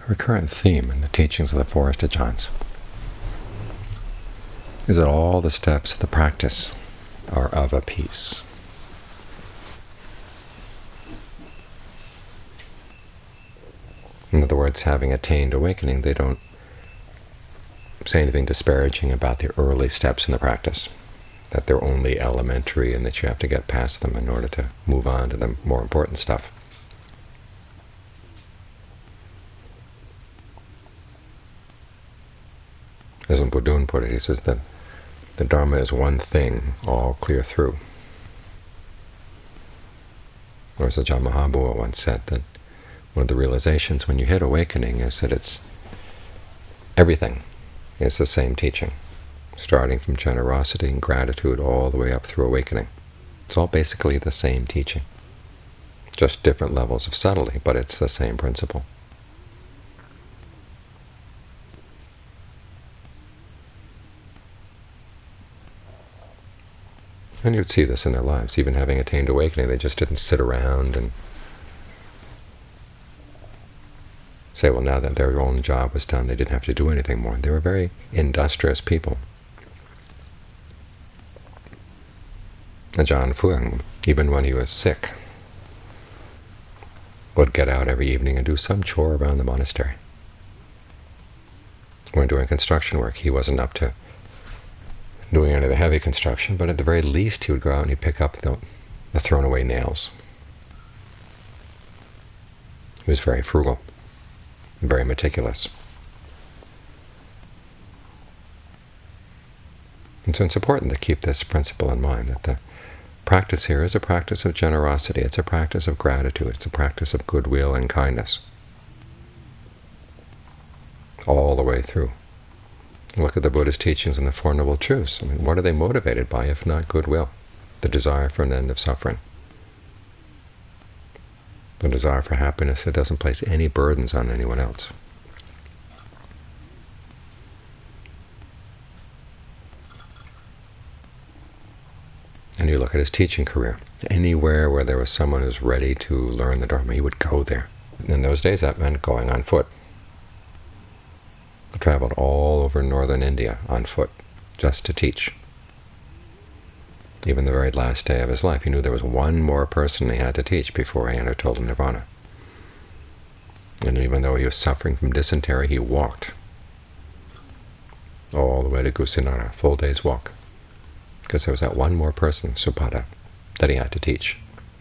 recurrent theme in the teachings of the Forest Ajahns is that all the steps of the practice are of a piece. In other words, having attained awakening, they don't say anything disparaging about the early steps in the practice, that they're only elementary and that you have to get past them in order to move on to the more important stuff. As Budun put it, he says that the Dharma is one thing, all clear through. Or as Ajahn Mahabua once said, that one of the realizations when you hit awakening is that it's everything is the same teaching, starting from generosity and gratitude all the way up through awakening. It's all basically the same teaching, just different levels of subtlety, but it's the same principle. And you'd see this in their lives. Even having attained awakening, they just didn't sit around and say, well, now that their own job was done, they didn't have to do anything more. They were very industrious people. Ajahn Fuang, even when he was sick, would get out every evening and do some chore around the monastery. When doing construction work, he wasn't up to doing any of the heavy construction, but at the very least he would go out and he'd pick up the thrown-away nails. He was very frugal, very meticulous. And so it's important to keep this principle in mind, that the practice here is a practice of generosity, it's a practice of gratitude, it's a practice of goodwill and kindness, all the way through. Look at the Buddha's teachings on the Four Noble Truths. I mean, what are they motivated by if not goodwill? The desire for an end of suffering. The desire for happiness that doesn't place any burdens on anyone else. And you look at his teaching career. Anywhere where there was someone who's ready to learn the Dharma, he would go there. And in those days that meant going on foot. He traveled all over northern India on foot just to teach. Even the very last day of his life, he knew there was one more person he had to teach before he entered total nirvana. And even though he was suffering from dysentery, he walked all the way to Kusinara, full day's walk, because there was that one more person, Supada, that he had to teach.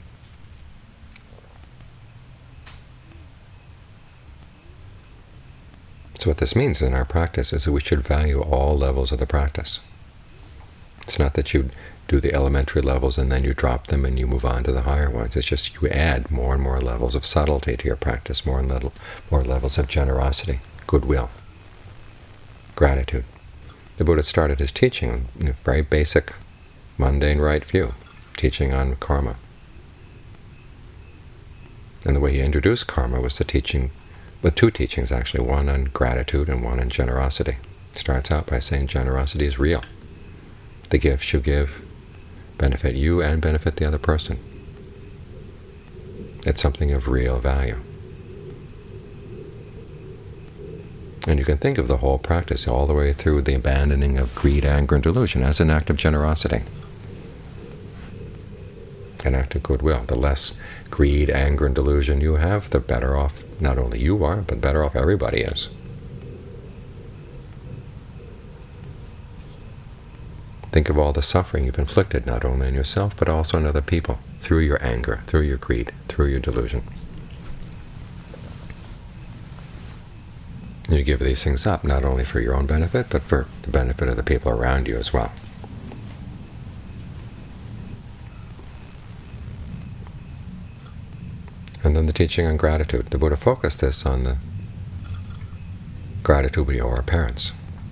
So what this means in our practice is that we should value all levels of the practice. It's not that you do the elementary levels and then you drop them and you move on to the higher ones. It's just you add more and more levels of subtlety to your practice, more levels of generosity, goodwill, gratitude. The Buddha started his teaching in a very basic, mundane right view, teaching on karma. And the way he introduced karma was the teaching, with two teachings actually, one on gratitude and one on generosity. He starts out by saying generosity is real. The gifts you give benefit you and benefit the other person. It's something of real value. And you can think of the whole practice all the way through the abandoning of greed, anger, and delusion as an act of generosity, an act of goodwill. The less greed, anger, and delusion you have, the better off not only you are, but better off everybody is. Think of all the suffering you've inflicted, not only on yourself, but also on other people, through your anger, through your greed, through your delusion. You give these things up, not only for your own benefit, but for the benefit of the people around you as well. And then the teaching on gratitude. The Buddha focused this on the gratitude we owe our parents.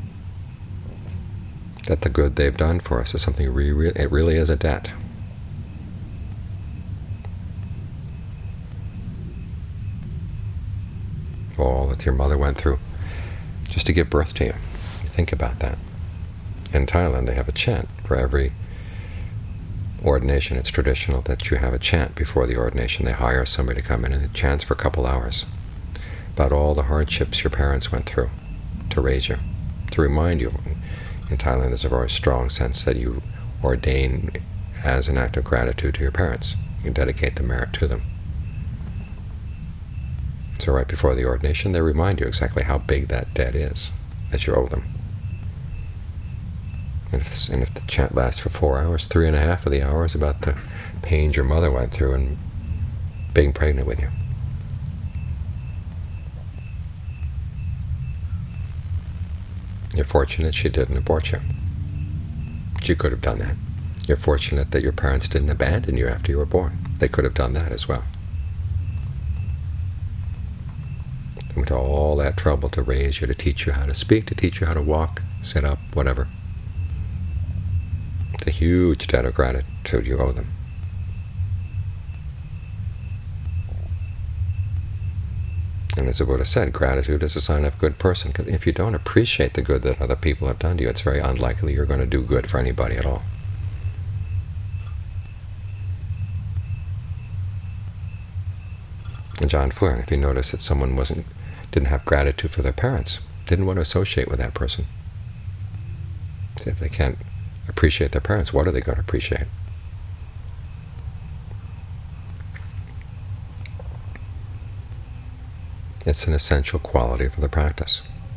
That the good they've done for us is something it really is a debt. All that your mother went through just to give birth to you. You think about that. In Thailand, they have a chant for every ordination. It's traditional that you have a chant before the ordination. They hire somebody to come in and it chants for a couple hours. about all the hardships your parents went through to raise you, to remind you. In Thailand, there's a very strong sense that you ordain as an act of gratitude to your parents. You dedicate the merit to them. So right before the ordination, they remind you exactly how big that debt is that you owe them. And if the chant lasts for 4 hours, 3.5 of the hours about the pains your mother went through and being pregnant with you. You're fortunate she didn't abort you. She could have done that. You're fortunate that your parents didn't abandon you after you were born. They could have done that as well. They went to all that trouble to raise you, to teach you how to speak, to teach you how to walk, sit up, whatever. It's a huge debt of gratitude you owe them. And as the Buddha said, gratitude is a sign of a good person. Because if you don't appreciate the good that other people have done to you, it's very unlikely you're going to do good for anybody at all. And John Fuang, if you notice that someone didn't have gratitude for their parents, didn't want to associate with that person. If they can't appreciate their parents, what are they going to appreciate? It's an essential quality for the practice.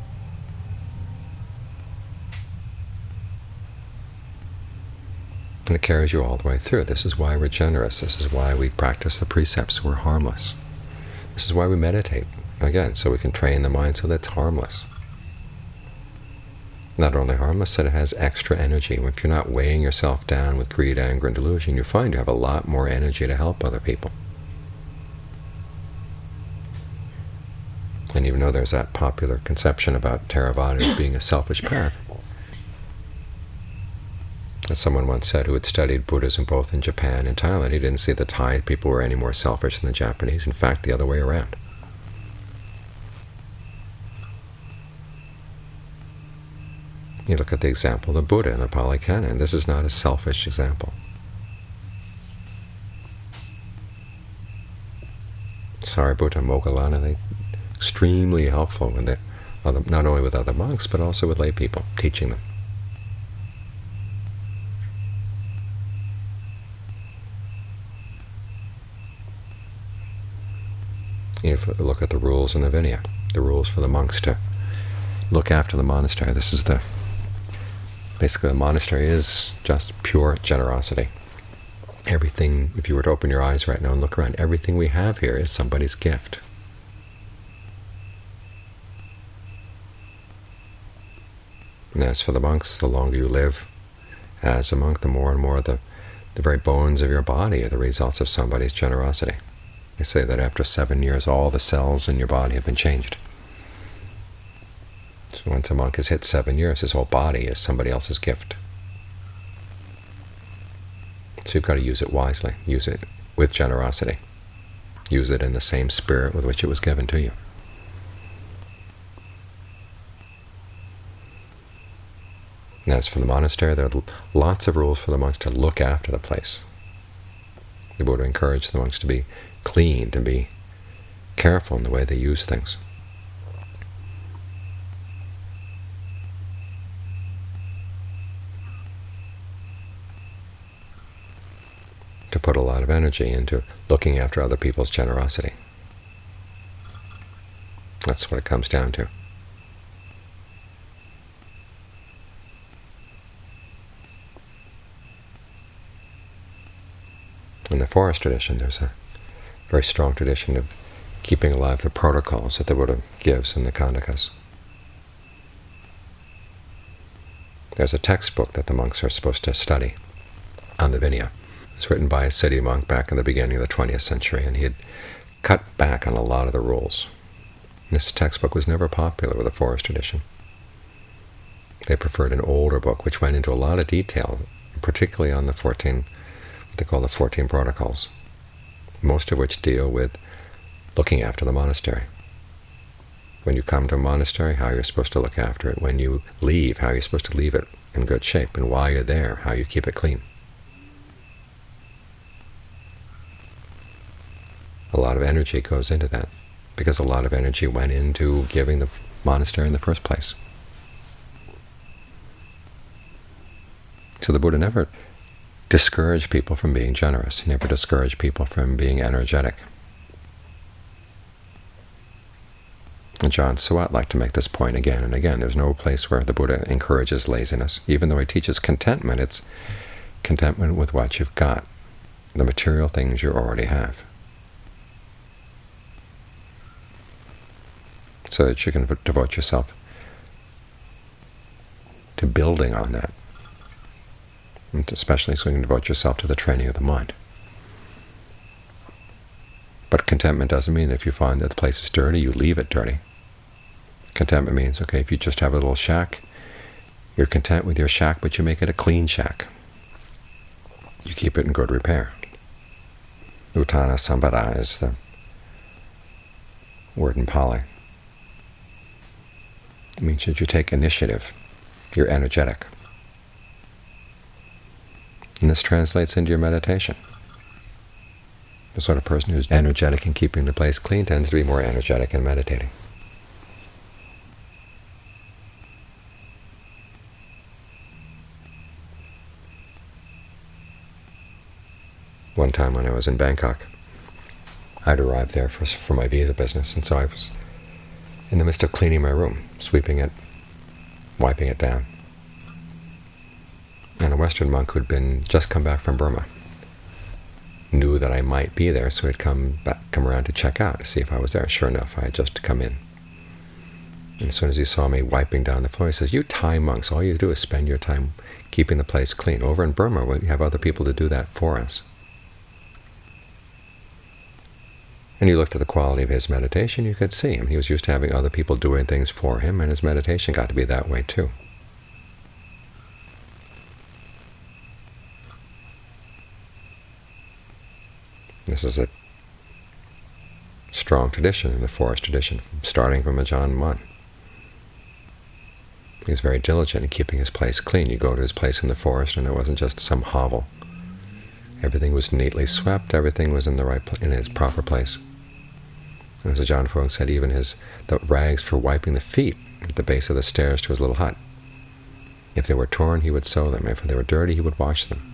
And it carries you all the way through. This is why we're generous. This is why we practice the precepts. We're harmless. This is why we meditate, again, so we can train the mind so that it's harmless. Not only harmless, that it has extra energy. If you're not weighing yourself down with greed, anger, and delusion, you find you have a lot more energy to help other people. And even though there's that popular conception about Theravada as being a selfish parent, as someone once said who had studied Buddhism both in Japan and Thailand, he didn't see the Thai people were any more selfish than the Japanese. In fact, the other way around. You look at the example of the Buddha in the Pali Canon. This is not a selfish example. Sariputta, Moggallana, they extremely helpful when they, not only with other monks, but also with lay people, teaching them. You look at the rules in the Vinaya, the rules for the monks to look after the monastery. This is basically the monastery is just pure generosity. Everything, if you were to open your eyes right now and look around, everything we have here is somebody's gift. And as for the monks, the longer you live as a monk, the more and more the very bones of your body are the results of somebody's generosity. They say that after 7 years, all the cells in your body have been changed. So once a monk has hit 7 years, his whole body is somebody else's gift. So you've got to use it wisely. Use it with generosity. Use it in the same spirit with which it was given to you. And as for the monastery, there are lots of rules for the monks to look after the place. The Buddha encouraged the monks to be clean, to be careful in the way they use things. To put a lot of energy into looking after other people's generosity. That's what it comes down to. In the forest tradition, there's a very strong tradition of keeping alive the protocols that the Buddha gives in the Kandakas. There's a textbook that the monks are supposed to study on the Vinaya. It's written by a city monk back in the beginning of the 20th century, and he had cut back on a lot of the rules. This textbook was never popular with the forest tradition. They preferred an older book which went into a lot of detail, particularly on the 14, what they call the 14 protocols, most of which deal with looking after the monastery. When you come to a monastery, how you're supposed to look after it. When you leave, how you're supposed to leave it in good shape. And while you're there, how you keep it clean. A lot of energy goes into that. because a lot of energy went into giving the monastery in the first place. So the Buddha never discouraged people from being generous. He never discouraged people from being energetic. And John Suat liked to make this point again and again. There's no place where the Buddha encourages laziness. Even though he teaches contentment, it's contentment with what you've got, the material things you already have, so that you can devote yourself to building on that, and especially so you can devote yourself to the training of the mind. But contentment doesn't mean that if you find that the place is dirty, you leave it dirty. Contentment means, okay, if you just have a little shack, you're content with your shack, but you make it a clean shack. You keep it in good repair. Uttana Sambhada is the word in Pali. It means that you take initiative. You're energetic. And this translates into your meditation. The sort of person who's energetic in keeping the place clean tends to be more energetic in meditating. One time when I was in Bangkok, I'd arrived there for my visa business, and so I was in the midst of cleaning my room, sweeping it, wiping it down. And a Western monk who'd just come back from Burma knew that I might be there, so he'd come around to check out to see if I was there. Sure enough, I had just come in. And as soon as he saw me wiping down the floor, he says, "You Thai monks, all you do is spend your time keeping the place clean. Over in Burma, we have other people to do that for us." And you looked at the quality of his meditation, you could see him. He was used to having other people doing things for him, and his meditation got to be that way too. This is a strong tradition in the forest tradition, starting from Ajahn Mun. He was very diligent in keeping his place clean. You go to his place in the forest, and it wasn't just some hovel. Everything was neatly swept. Everything was in its proper place. And as Ajahn Fuang said, even the rags for wiping the feet at the base of the stairs to his little hut, if they were torn, he would sew them. If they were dirty, he would wash them.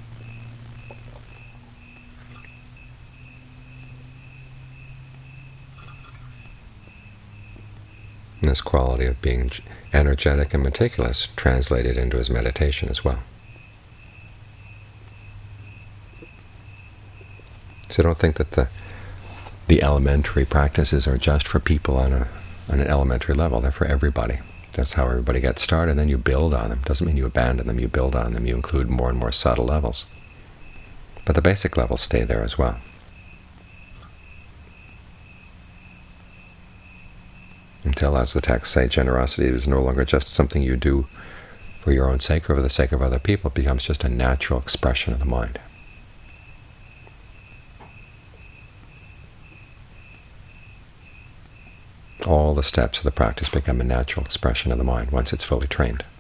And this quality of being energetic and meticulous translated into his meditation as well. So don't think that the elementary practices are just for people on an elementary level. They're for everybody. That's how everybody gets started, and then you build on them. Doesn't mean you abandon them, you build on them. You include more and more subtle levels. But the basic levels stay there as well. Until, as the texts say, generosity is no longer just something you do for your own sake or for the sake of other people. It becomes just a natural expression of the mind. All the steps of the practice become a natural expression of the mind once it's fully trained.